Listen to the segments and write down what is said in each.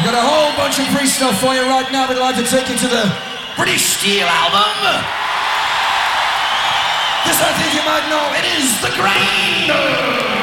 Got a whole bunch of free stuff for you right now. We'd like to take you to the British Steel album. This I think you might know. It is The Grind.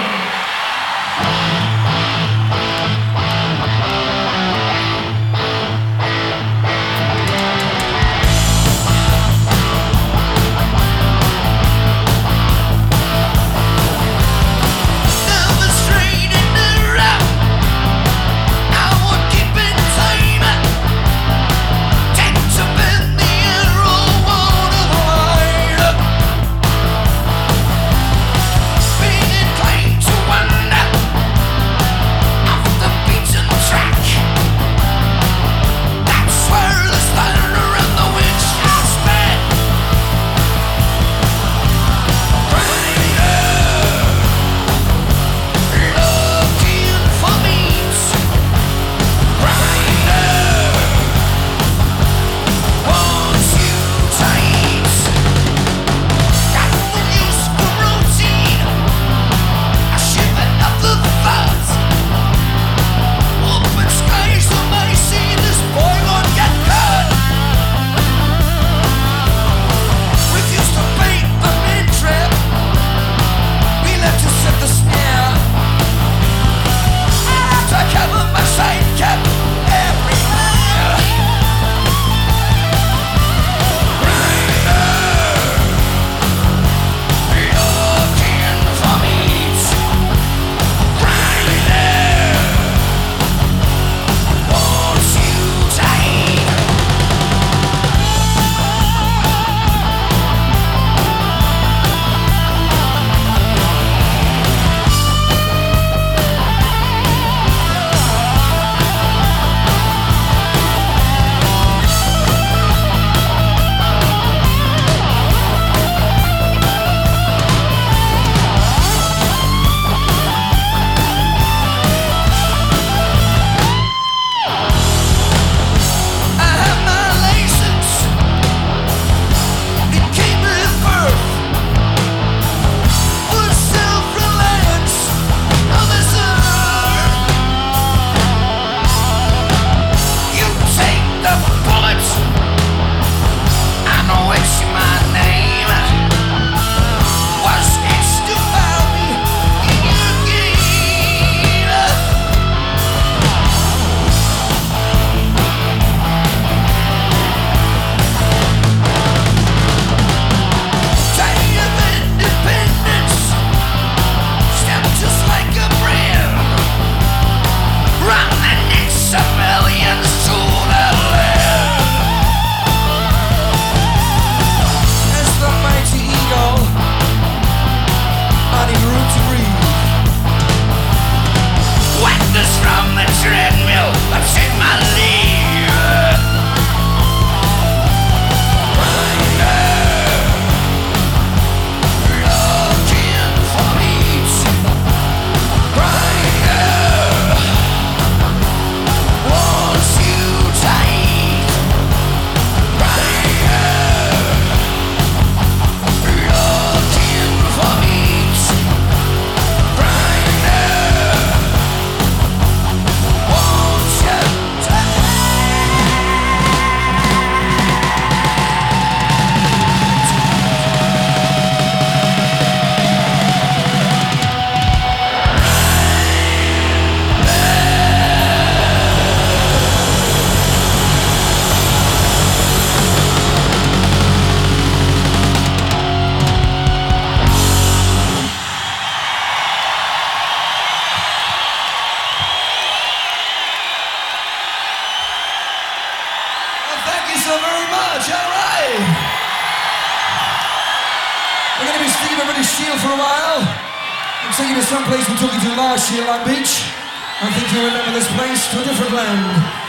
So very much, all right. We're going to be sticking a British Steel for a while. I'm taking you to some place we took you to last year, Long Beach. I think you remember this place, to a different land.